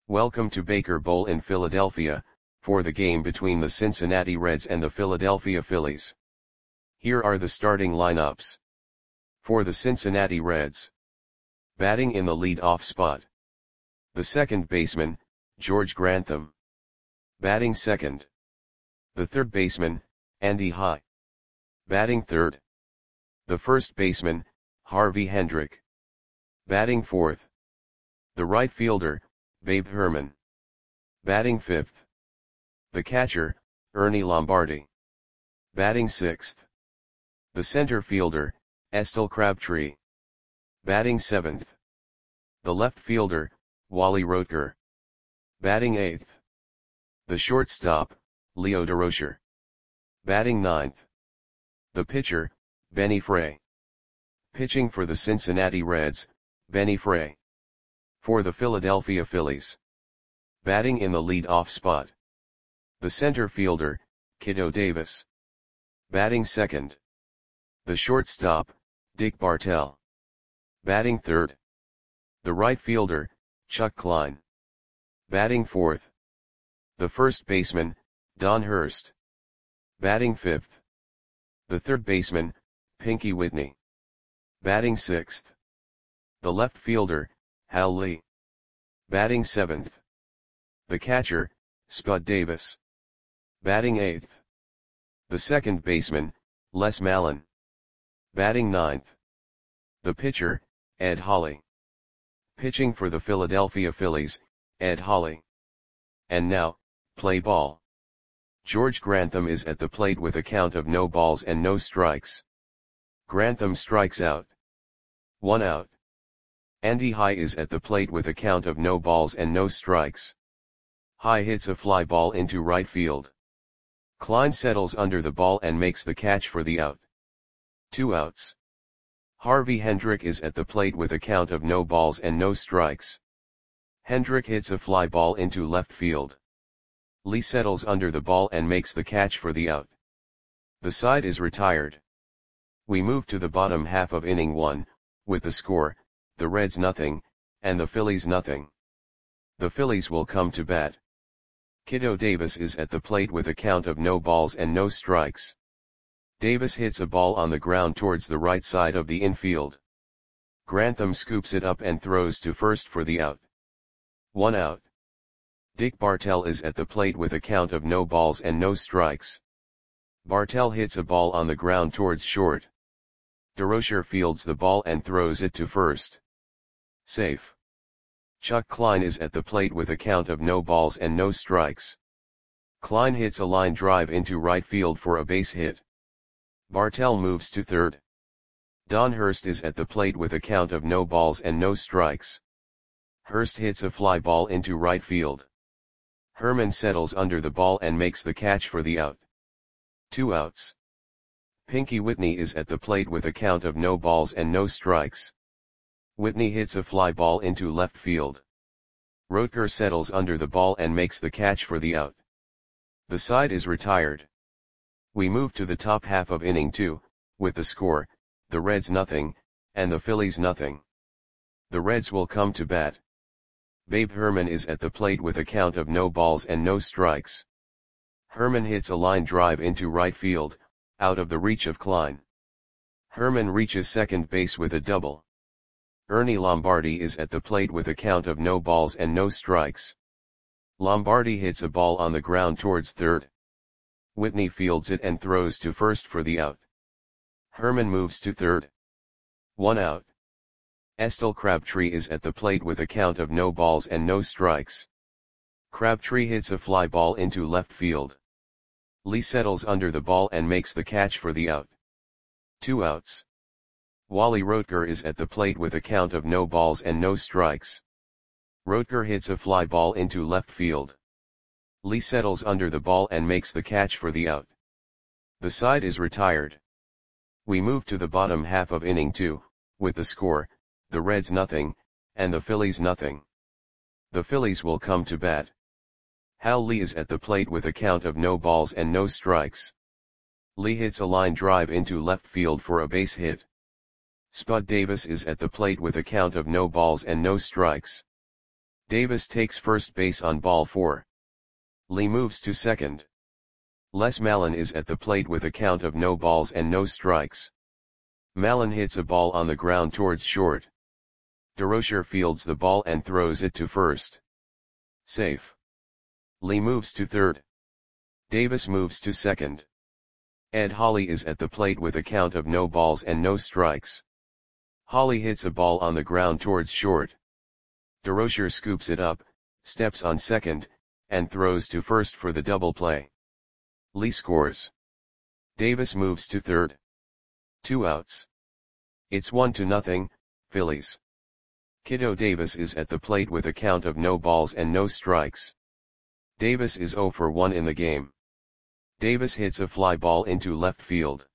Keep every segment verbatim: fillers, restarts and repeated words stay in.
Welcome to Baker Bowl in Philadelphia, for the game between the Cincinnati Reds and the Philadelphia Phillies. Here are the starting lineups. For the Cincinnati Reds. Batting in the lead-off spot. The second baseman, George Grantham. Batting second. The third baseman, Andy High. Batting third. The first baseman, Harvey Hendrick. Batting fourth. The right fielder, Babe Herman. Batting fifth. The catcher, Ernie Lombardi. Batting sixth. The center fielder, Estelle Crabtree. Batting seventh. The left fielder, Wally Roetger. Batting eighth. The shortstop, Leo Durocher. Batting ninth. The pitcher, Benny Frey. Pitching for the Cincinnati Reds, Benny Frey. For the Philadelphia Phillies. Batting in the lead-off spot. The center fielder, Kiddo Davis. Batting second. The shortstop, Dick Bartell. Batting third. The right fielder, Chuck Klein. Batting fourth. The first baseman, Don Hurst. Batting fifth. The third baseman, Pinky Whitney. Batting sixth. The left fielder, Hal Lee. Batting seventh. The catcher, Spud Davis. Batting eighth. The second baseman, Les Mallon. Batting ninth. The pitcher, Ed Holly. Pitching for the Philadelphia Phillies, Ed Holly. And now, play ball. George Grantham is at the plate with a count of no balls and no strikes. Grantham strikes out. One out. Andy High is at the plate with a count of no balls and no strikes. High hits a fly ball into right field. Klein settles under the ball and makes the catch for the out. Two outs. Harvey Hendrick is at the plate with a count of no balls and no strikes. Hendrick hits a fly ball into left field. Lee settles under the ball and makes the catch for the out. The side is retired. We move to the bottom half of inning one, with the score, the Reds nothing, and the Phillies nothing. The Phillies will come to bat. Kiddo Davis is at the plate with a count of no balls and no strikes. Davis hits a ball on the ground towards the right side of the infield. Grantham scoops it up and throws to first for the out. One out. Dick Bartell is at the plate with a count of no balls and no strikes. Bartell hits a ball on the ground towards short. Durocher fields the ball and throws it to first. Safe. Chuck Klein is at the plate with a count of no balls and no strikes. Klein hits a line drive into right field for a base hit. Bartell moves to third. Don Hurst is at the plate with a count of no balls and no strikes. Hurst hits a fly ball into right field. Herman settles under the ball and makes the catch for the out. Two outs. Pinky Whitney is at the plate with a count of no balls and no strikes. Whitney hits a fly ball into left field. Roetger settles under the ball and makes the catch for the out. The side is retired. We move to the top half of inning two, with the score, the Reds nothing, and the Phillies nothing. The Reds will come to bat. Babe Herman is at the plate with a count of no balls and no strikes. Herman hits a line drive into right field, out of the reach of Klein. Herman reaches second base with a double. Ernie Lombardi is at the plate with a count of no balls and no strikes. Lombardi hits a ball on the ground towards third. Whitney fields it and throws to first for the out. Herman moves to third. One out. Estelle Crabtree is at the plate with a count of no balls and no strikes. Crabtree hits a fly ball into left field. Lee settles under the ball and makes the catch for the out. Two outs. Wally Roetger is at the plate with a count of no balls and no strikes. Roetger hits a fly ball into left field. Lee settles under the ball and makes the catch for the out. The side is retired. We move to the bottom half of inning two, with the score, the Reds nothing, and the Phillies nothing. The Phillies will come to bat. Hal Lee is at the plate with a count of no balls and no strikes. Lee hits a line drive into left field for a base hit. Spud Davis is at the plate with a count of no balls and no strikes. Davis takes first base on ball four. Lee moves to second. Les Mallon is at the plate with a count of no balls and no strikes. Mallon hits a ball on the ground towards short. DeRocher fields the ball and throws it to first. Safe. Lee moves to third. Davis moves to second. Ed Holly is at the plate with a count of no balls and no strikes. Holly hits a ball on the ground towards short. DeRocher scoops it up, steps on second, and throws to first for the double play. Lee scores. Davis moves to third. Two outs. It's one to nothing, Phillies. Kiddo Davis is at the plate with a count of no balls and no strikes. Davis is oh for one in the game. Davis hits a fly ball into left field.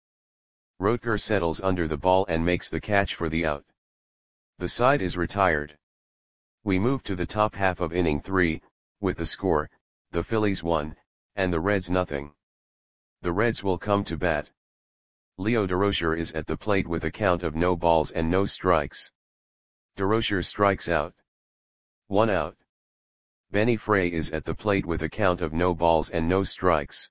Rotker settles under the ball and makes the catch for the out. The side is retired. We move to the top half of inning three, with the score, the Phillies one, and the Reds nothing. The Reds will come to bat. Leo DeRocher is at the plate with a count of no balls and no strikes. DeRocher strikes out. One out. Benny Frey is at the plate with a count of no balls and no strikes.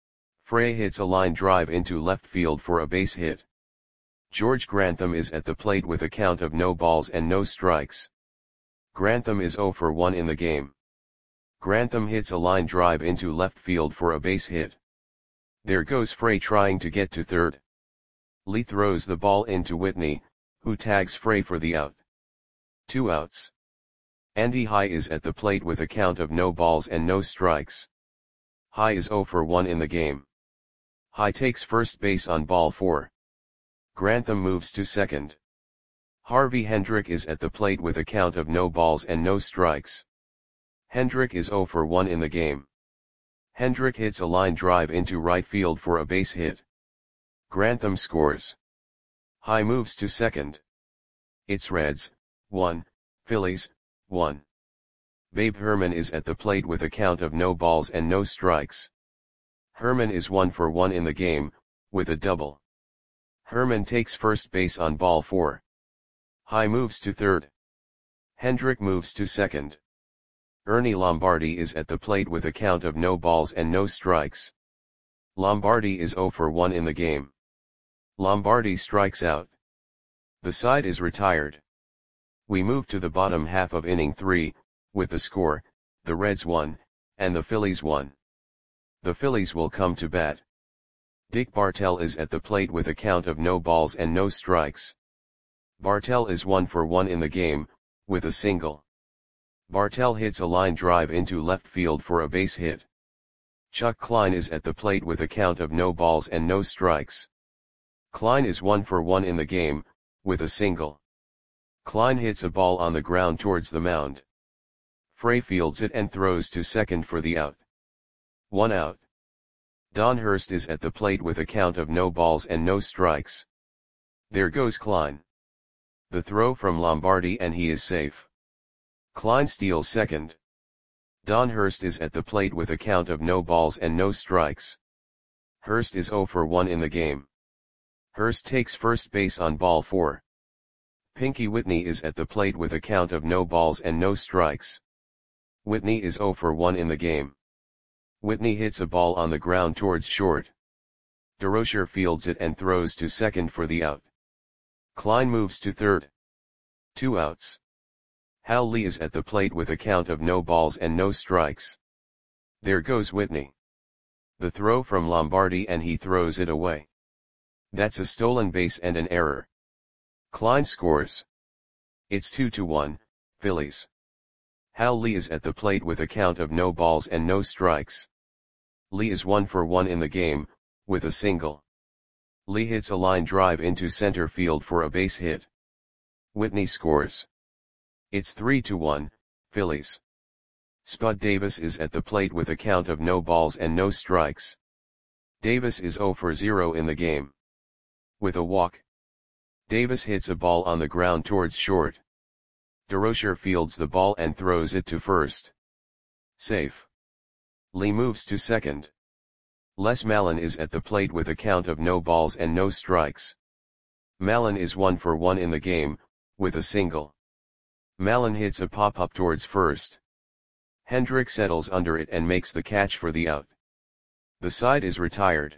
Frey hits a line drive into left field for a base hit. George Grantham is at the plate with a count of no balls and no strikes. Grantham is oh for one in the game. Grantham hits a line drive into left field for a base hit. There goes Frey trying to get to third. Lee throws the ball into Whitney, who tags Frey for the out. Two outs. Andy High is at the plate with a count of no balls and no strikes. High is oh for one in the game. High takes first base on ball four. Grantham moves to second. Harvey Hendrick is at the plate with a count of no balls and no strikes. Hendrick is oh for one in the game. Hendrick hits a line drive into right field for a base hit. Grantham scores. High moves to second. It's Reds, one, Phillies, one. Babe Herman is at the plate with a count of no balls and no strikes. Herman is one for one in the game, with a double. Herman takes first base on ball four. High moves to third. Hendrick moves to second. Ernie Lombardi is at the plate with a count of no balls and no strikes. Lombardi is oh for one in the game. Lombardi strikes out. The side is retired. We move to the bottom half of inning three, with the score, the Reds one, and the Phillies one. The Phillies will come to bat. Dick Bartell is at the plate with a count of no balls and no strikes. Bartell is one for one in the game, with a single. Bartell hits a line drive into left field for a base hit. Chuck Klein is at the plate with a count of no balls and no strikes. Klein is one for one in the game, with a single. Klein hits a ball on the ground towards the mound. Frey fields it and throws to second for the out. One out. Don Hurst is at the plate with a count of no balls and no strikes. There goes Klein. The throw from Lombardi and he is safe. Klein steals second. Don Hurst is at the plate with a count of no balls and no strikes. Hurst is oh for one in the game. Hurst takes first base on ball four. Pinky Whitney is at the plate with a count of no balls and no strikes. Whitney is oh for one in the game. Whitney hits a ball on the ground towards short. DeRocher fields it and throws to second for the out. Klein moves to third. Two outs. Hal Lee is at the plate with a count of no balls and no strikes. There goes Whitney. The throw from Lombardi and he throws it away. That's a stolen base and an error. Klein scores. It's two to one, Phillies. Hal Lee is at the plate with a count of no balls and no strikes. Lee is one for one in the game, with a single. Lee hits a line drive into center field for a base hit. Whitney scores. It's three to one, Phillies. Spud Davis is at the plate with a count of no balls and no strikes. Davis is oh for zero in the game. With a walk. Davis hits a ball on the ground towards short. DeRocher fields the ball and throws it to first. Safe. Lee moves to second. Les Mallon is at the plate with a count of no balls and no strikes. Mallon is one for one in the game, with a single. Mallon hits a pop-up towards first. Hendrick settles under it and makes the catch for the out. The side is retired.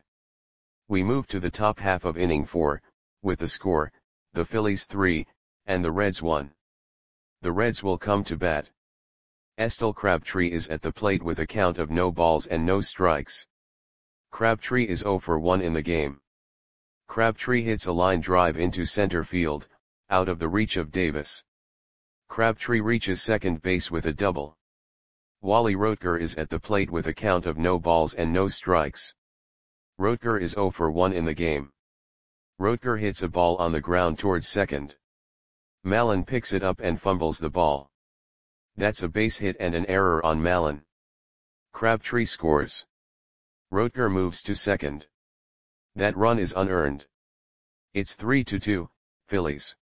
We move to the top half of inning four, with the score, the Phillies three, and the Reds one. The Reds will come to bat. Estelle Crabtree is at the plate with a count of no balls and no strikes. Crabtree is zero for one in the game. Crabtree hits a line drive into center field, out of the reach of Davis. Crabtree reaches second base with a double. Wally Roetger is at the plate with a count of no balls and no strikes. Roetger is zero for one in the game. Roetger hits a ball on the ground towards second. Mallon picks it up and fumbles the ball. That's a base hit and an error on Mallon. Crabtree scores. Roetger moves to second. That run is unearned. It's three to two, Phillies.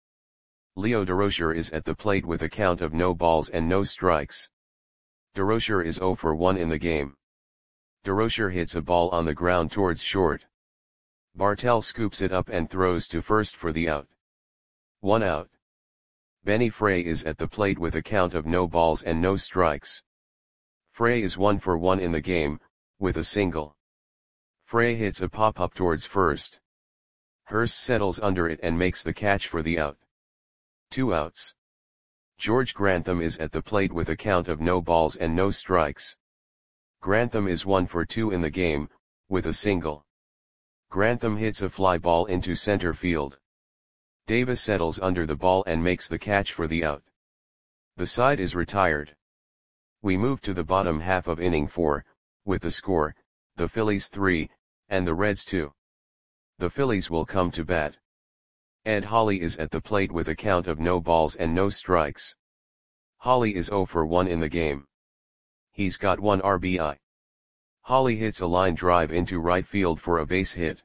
Leo Durocher is at the plate with a count of no balls and no strikes. Durocher is zero for one in the game. Durocher hits a ball on the ground towards short. Bartell scoops it up and throws to first for the out. One out. Benny Frey is at the plate with a count of no balls and no strikes. Frey is one for one in the game, with a single. Frey hits a pop-up towards first. Hurst settles under it and makes the catch for the out. Two outs. George Grantham is at the plate with a count of no balls and no strikes. Grantham is one for two in the game, with a single. Grantham hits a fly ball into center field. Davis settles under the ball and makes the catch for the out. The side is retired. We move to the bottom half of inning four, with the score, the Phillies three, and the Reds two. The Phillies will come to bat. Ed Holley is at the plate with a count of no balls and no strikes. Holley is zero for one in the game. He's got one R B I. Holley hits a line drive into right field for a base hit.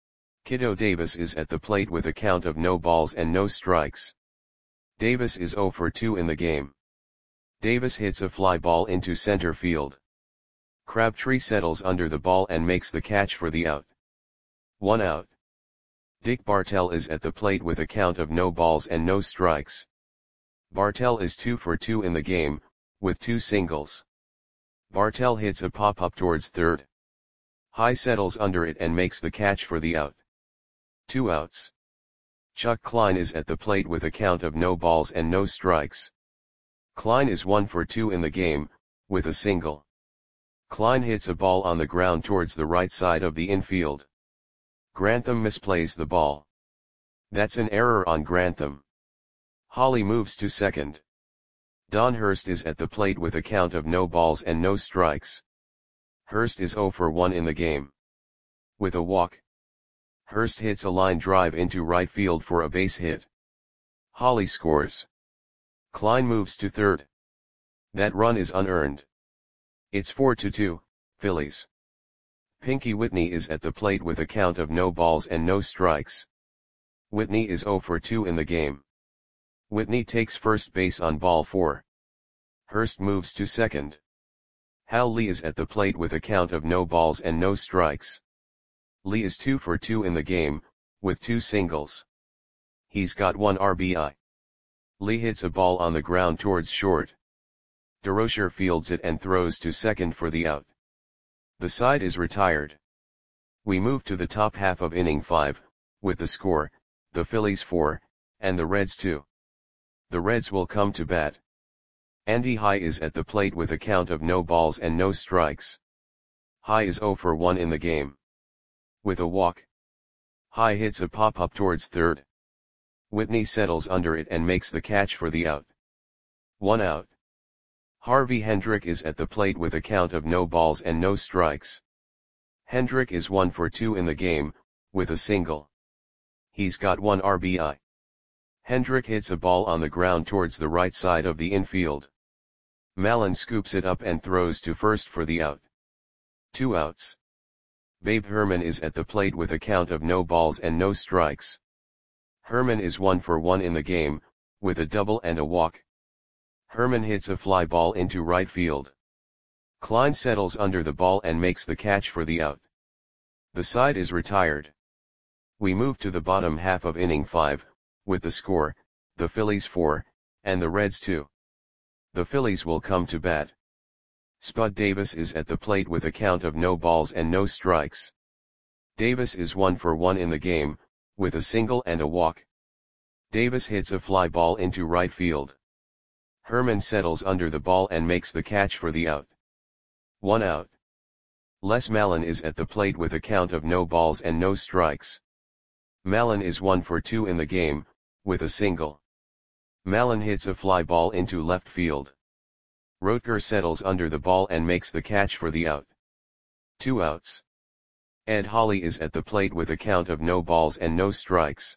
Kiddo Davis is at the plate with a count of no balls and no strikes. Davis is zero for two in the game. Davis hits a fly ball into center field. Crabtree settles under the ball and makes the catch for the out. One out. Dick Bartell is at the plate with a count of no balls and no strikes. Bartell is two for two in the game, with two singles. Bartell hits a pop-up towards third. High settles under it and makes the catch for the out. Two outs. Chuck Klein is at the plate with a count of no balls and no strikes. Klein is one for two in the game, with a single. Klein hits a ball on the ground towards the right side of the infield. Grantham misplays the ball. That's an error on Grantham. Holley moves to second. Don Hurst is at the plate with a count of no balls and no strikes. Hurst is zero for one in the game. With a walk. Hurst hits a line drive into right field for a base hit. Holley scores. Klein moves to third. That run is unearned. It's four to two, Phillies. Pinky Whitney is at the plate with a count of no balls and no strikes. Whitney is zero for two in the game. Whitney takes first base on ball four. Hurst moves to second. Hal Lee is at the plate with a count of no balls and no strikes. Lee is two for two in the game, with two singles. He's got one R B I. Lee hits a ball on the ground towards short. Durocher fields it and throws to second for the out. The side is retired. We move to the top half of inning five, with the score, the Phillies four, and the Reds two. The Reds will come to bat. Andy High is at the plate with a count of no balls and no strikes. High is zero for one in the game. With a walk. High hits a pop-up towards third. Whitney settles under it and makes the catch for the out. One out. Harvey Hendrick is at the plate with a count of no balls and no strikes. Hendrick is one for two in the game, with a single. He's got one R B I. Hendrick hits a ball on the ground towards the right side of the infield. Mallon scoops it up and throws to first for the out. Two outs. Babe Herman is at the plate with a count of no balls and no strikes. Herman is one for one in the game, with a double and a walk. Herman hits a fly ball into right field. Klein settles under the ball and makes the catch for the out. The side is retired. We move to the bottom half of inning five, with the score, the Phillies four, and the Reds two. The Phillies will come to bat. Spud Davis is at the plate with a count of no balls and no strikes. Davis is one for one in the game, with a single and a walk. Davis hits a fly ball into right field. Herman settles under the ball and makes the catch for the out. One out. Les Mallon is at the plate with a count of no balls and no strikes. Mallon is one for two in the game, with a single. Mallon hits a fly ball into left field. Rotker settles under the ball and makes the catch for the out. Two outs. Ed Holly is at the plate with a count of no balls and no strikes.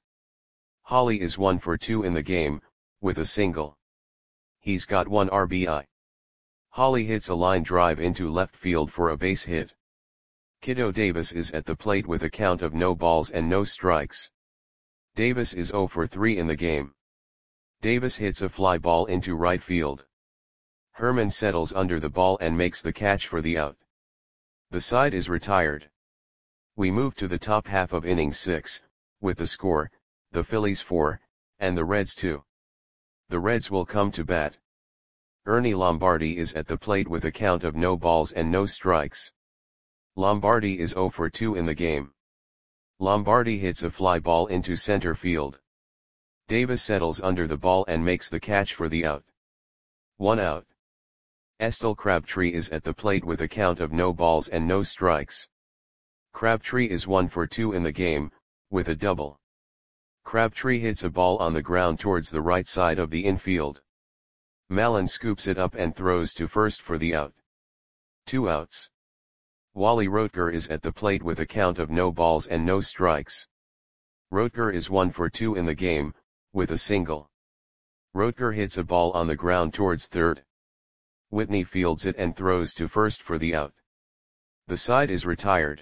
Holly is one for two in the game, with a single. He's got one R B I. Holly hits a line drive into left field for a base hit. Kiddo Davis is at the plate with a count of no balls and no strikes. Davis is zero for three in the game. Davis hits a fly ball into right field. Herman settles under the ball and makes the catch for the out. The side is retired. We move to the top half of inning six, with the score, the Phillies four, and the Reds two. The Reds will come to bat. Ernie Lombardi is at the plate with a count of no balls and no strikes. Lombardi is zero for two in the game. Lombardi hits a fly ball into center field. Davis settles under the ball and makes the catch for the out. One out. Estel Crabtree is at the plate with a count of no balls and no strikes. Crabtree is one for two in the game, with a double. Crabtree hits a ball on the ground towards the right side of the infield. Mallon scoops it up and throws to first for the out. Two outs. Wally Rotker is at the plate with a count of no balls and no strikes. Rotker is one for two in the game, with a single. Rotker hits a ball on the ground towards third. Whitney fields it and throws to first for the out. The side is retired.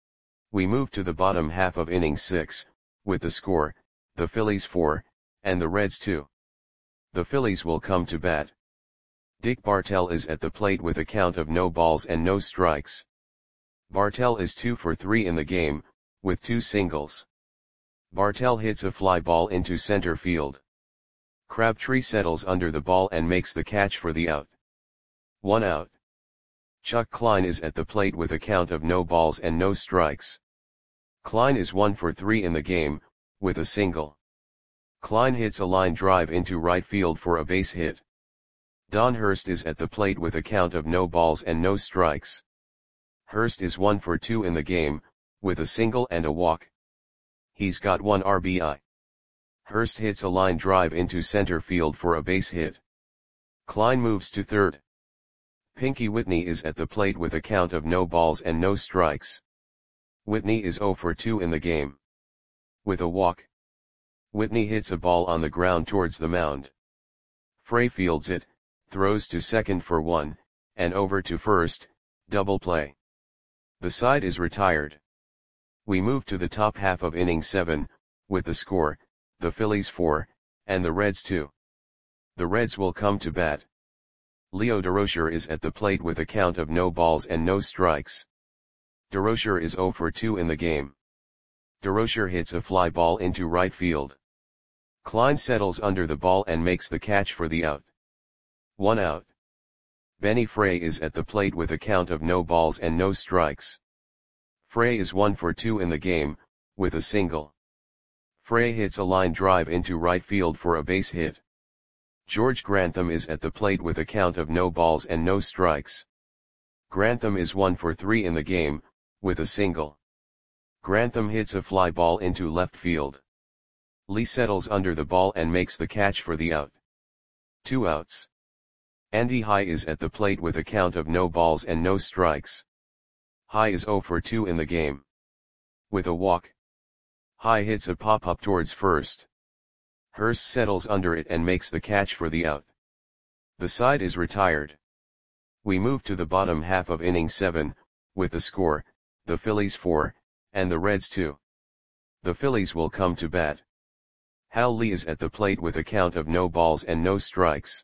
We move to the bottom half of inning six, with the score, the Phillies four, and the Reds two. The Phillies will come to bat. Dick Bartell is at the plate with a count of no balls and no strikes. Bartell is two for three in the game, with two singles. Bartell hits a fly ball into center field. Crabtree settles under the ball and makes the catch for the out. One out. Chuck Klein is at the plate with a count of no balls and no strikes. Klein is one for three in the game, with a single. Klein hits a line drive into right field for a base hit. Don Hurst is at the plate with a count of no balls and no strikes. Hurst is one for two in the game, with a single and a walk. He's got one R B I. Hurst hits a line drive into center field for a base hit. Klein moves to third. Pinky Whitney is at the plate with a count of no balls and no strikes. Whitney is zero for two in the game. With a walk. Whitney hits a ball on the ground towards the mound. Frey fields it, throws to second for one, and over to first, double play. The side is retired. We move to the top half of inning seven, with the score, the Phillies four, and the Reds two. The Reds will come to bat. Leo Durocher is at the plate with a count of no balls and no strikes. Durocher is zero for two in the game. Durocher hits a fly ball into right field. Klein settles under the ball and makes the catch for the out. One out. Benny Frey is at the plate with a count of no balls and no strikes. Frey is one for two in the game, with a single. Frey hits a line drive into right field for a base hit. George Grantham is at the plate with a count of no balls and no strikes. Grantham is one for three in the game, with a single. Grantham hits a fly ball into left field. Lee settles under the ball and makes the catch for the out. Two outs. Andy High is at the plate with a count of no balls and no strikes. High is zero for two in the game. With a walk. High hits a pop-up towards first. Hurst settles under it and makes the catch for the out. The side is retired. We move to the bottom half of inning seven, with the score, the Phillies four, and the Reds two. The Phillies will come to bat. Hal Lee is at the plate with a count of no balls and no strikes.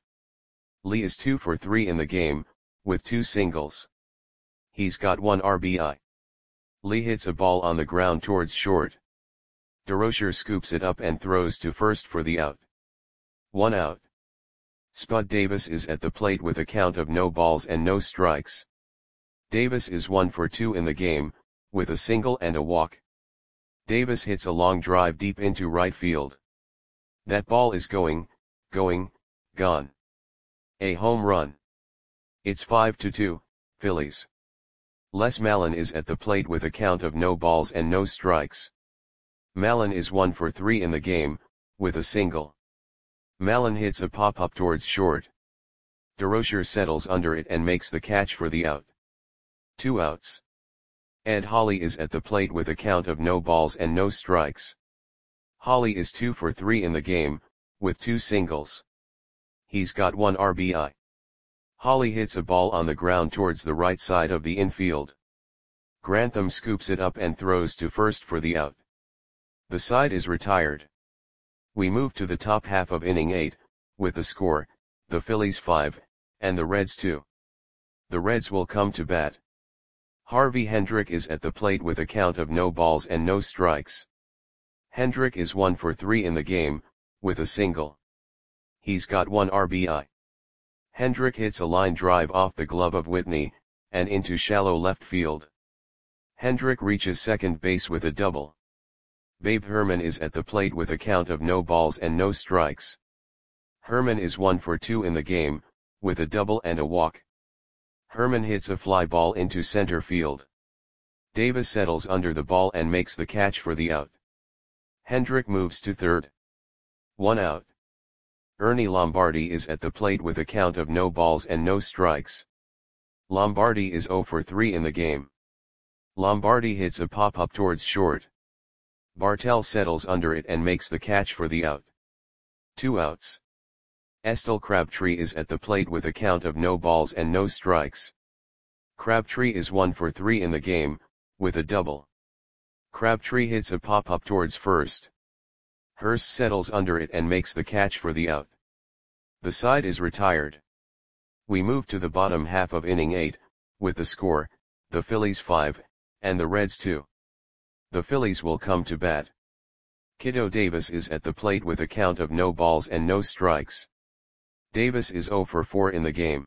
Lee is two for three in the game, with two singles. He's got one R B I. Lee hits a ball on the ground towards short. Durocher scoops it up and throws to first for the out. One out. Spud Davis is at the plate with a count of no balls and no strikes. Davis is one for two in the game, with a single and a walk. Davis hits a long drive deep into right field. That ball is going, going, gone. A home run. It's five to two, Phillies. Les Mallon is at the plate with a count of no balls and no strikes. Mallon is one for three in the game, with a single. Mallon hits a pop-up towards short. DeRocher settles under it and makes the catch for the out. Two outs. Ed Holly is at the plate with a count of no balls and no strikes. Holly is two for three in the game, with two singles. He's got one R B I. Holly hits a ball on the ground towards the right side of the infield. Grantham scoops it up and throws to first for the out. The side is retired. We move to the top half of inning eight, with the score, the Phillies five, and the Reds two. The Reds will come to bat. Harvey Hendrick is at the plate with a count of no balls and no strikes. Hendrick is one for three in the game, with a single. He's got one R B I. Hendrick hits a line drive off the glove of Whitney, and into shallow left field. Hendrick reaches second base with a double. Babe Herman is at the plate with a count of no balls and no strikes. Herman is one for two in the game, with a double and a walk. Herman hits a fly ball into center field. Davis settles under the ball and makes the catch for the out. Hendrick moves to third. One out. Ernie Lombardi is at the plate with a count of no balls and no strikes. Lombardi is zero for three in the game. Lombardi hits a pop-up towards short. Bartell settles under it and makes the catch for the out. Two outs. Estel Crabtree is at the plate with a count of no balls and no strikes. Crabtree is one for three in the game, with a double. Crabtree hits a pop-up towards first. Hurst settles under it and makes the catch for the out. The side is retired. We move to the bottom half of inning eight, with the score, the Phillies five, and the Reds two. The Phillies will come to bat. Kiddo Davis is at the plate with a count of no balls and no strikes. Davis is zero for four in the game.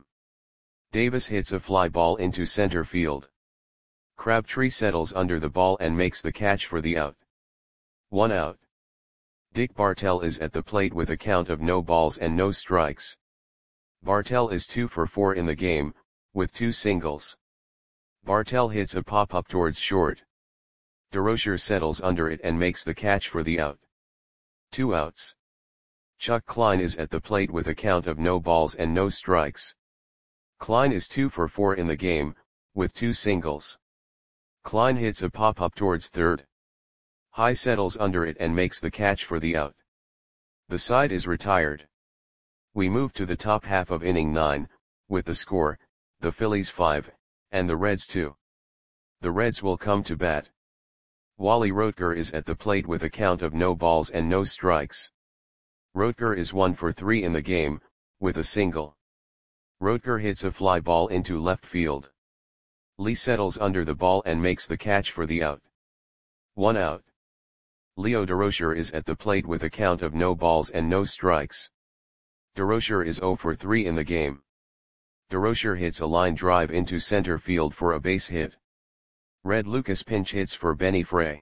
Davis hits a fly ball into center field. Crabtree settles under the ball and makes the catch for the out. One out. Dick Bartell is at the plate with a count of no balls and no strikes. Bartell is two for four in the game, with two singles. Bartell hits a pop-up towards short. DeRocher settles under it and makes the catch for the out. Two outs. Chuck Klein is at the plate with a count of no balls and no strikes. Klein is two for four in the game, with two singles. Klein hits a pop-up towards third. High settles under it and makes the catch for the out. The side is retired. We move to the top half of inning nine, with the score, the Phillies five, and the Reds two. The Reds will come to bat. Wally Roetger is at the plate with a count of no balls and no strikes. Roetger is one for three in the game, with a single. Roetger hits a fly ball into left field. Lee settles under the ball and makes the catch for the out. One out. Leo DeRocher is at the plate with a count of no balls and no strikes. DeRocher is zero for three in the game. DeRocher hits a line drive into center field for a base hit. Red Lucas pinch hits for Benny Frey.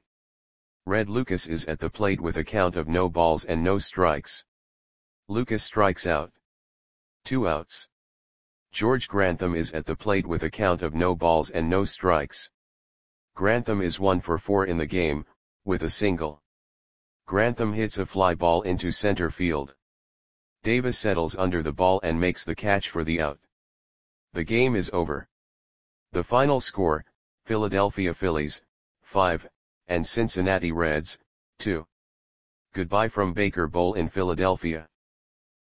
Red Lucas is at the plate with a count of no balls and no strikes. Lucas strikes out. Two outs. George Grantham is at the plate with a count of no balls and no strikes. Grantham is one for four in the game, with a single. Grantham hits a fly ball into center field. Davis settles under the ball and makes the catch for the out. The game is over. The final score, Philadelphia Phillies, five, and Cincinnati Reds, two. Goodbye from Baker Bowl in Philadelphia.